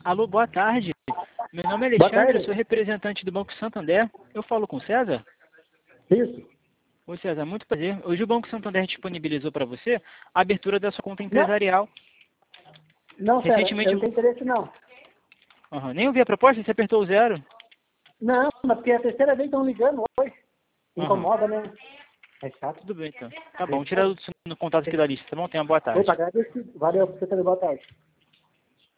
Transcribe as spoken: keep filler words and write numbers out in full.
Alô, boa tarde. Meu nome é Boa Alexandre, eu tarde. sou representante do Banco Santander. Eu falo com o César? Isso. Oi, César, muito prazer. Hoje o Banco Santander disponibilizou para você a abertura da sua conta Não, empresarial. não, Fera, eu Recentemente, não tenho interesse não. Aham, nem ouvi a proposta, você apertou o zero. Não, mas porque é a terceira vez que estão ligando hoje. Aham, Incomoda, né? É chato. tudo bem então. Tá bom, tira o no contato aqui da lista, tá bom? Tenha uma boa Opa, tarde. agradeço. Valeu, você também, boa tarde.